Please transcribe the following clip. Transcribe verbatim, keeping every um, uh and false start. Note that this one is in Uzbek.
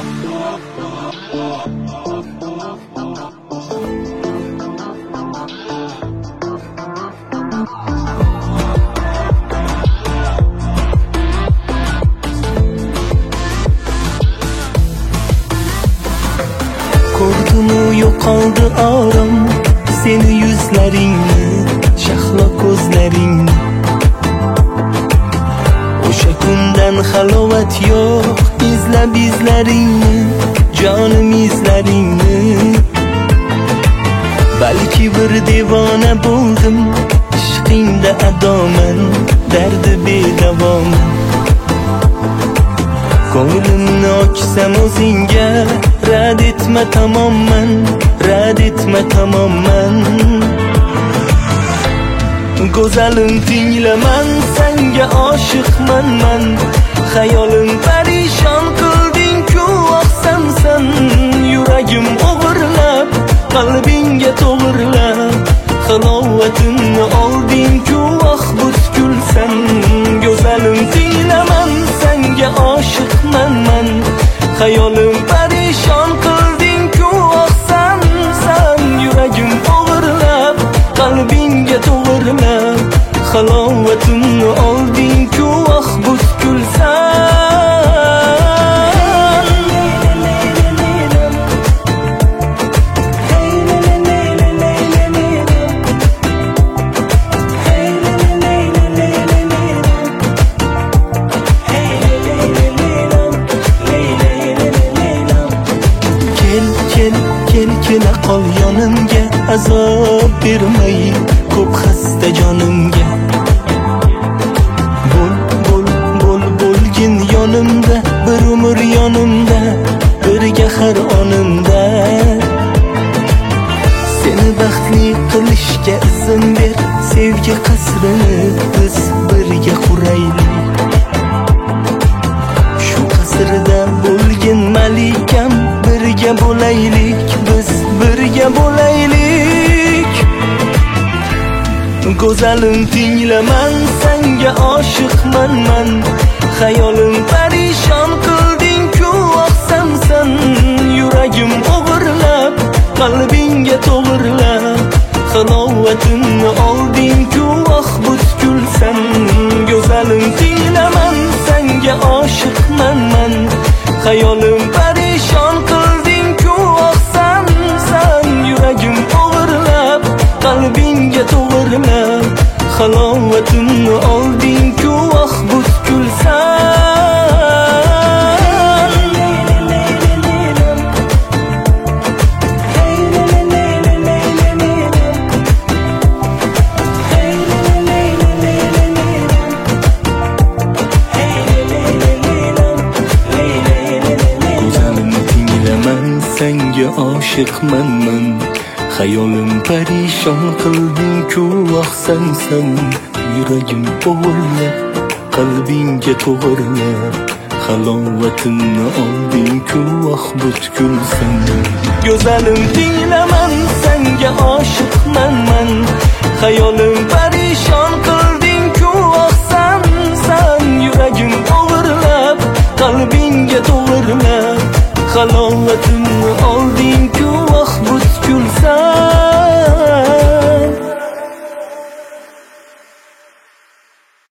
Ko'rdimu yo'qoldi orom seni yuzlaringni, shahlo ko'zlaringni. O'sha kundan halovat yo'q, izlab izlaringni, jonim izlaringni. Balki bir devona bo'ldim, ishqingda adoman, dardi bedavoman. Ko'nglimni ochsam o'zingga, rad etma tamomman, rad etma tamomman. Go'zalim tinglaman, senga oshiqman man. Xayolim parishon qilding-ku, oqsamsan. Yuragim o'g'irlab, qalbingga to'g'irlab, halovatimni olding-ku, ah butkul-san. Go'zalim tinglaman, senga oshiqman man. Xayolim parishon qilding-ku, oqsamsan. Yuragim o'g'irlab, qalbingga to'g'irlab, halovatimni olding-ku, ah butkul-san. Kela qol yonimga, azob bermay ko'p xasta jonimga. Bo'l, bo'l, bo'l, bo'lgin yonimda, bir umr yonimda, birga har onimda. Seni baxtli qilishga izn ber, sevgi qasrini biz birga quraylik. Shu qasrda bo'lgin malikam, birga bo'laylik, biz birga bo'laylik. Go'zalim tinglaman, senga oshiqman man. Xayolim parishon qilding-ku, oqsamsan. Yuragim o'g'irlab, qalbingga to'g'irlab, halovatimni olding-ku, ah butkul-san. Go'zalim tinglaman, senga oshiqman man. Xayolim parishon qilding-ku, oqsamsan. Yuragim o'g'irlab, qalbingga to'g'irlab, halovatimni olding-ku, ah butkul-san. Senga oshiqman man. Xayolim parishon qilding-ku, oqsamsan. Yuragim o'g'irlab, qalbingga to'g'irlab, halovatimni olding-ku, ah butkul-san. Go'zalim tinglaman, senga oshiqman man. Xayolim parishon qilding-ku, oqsamsan. Yuragim o'g'irlab, qalbingga to'g'irlab, halovatim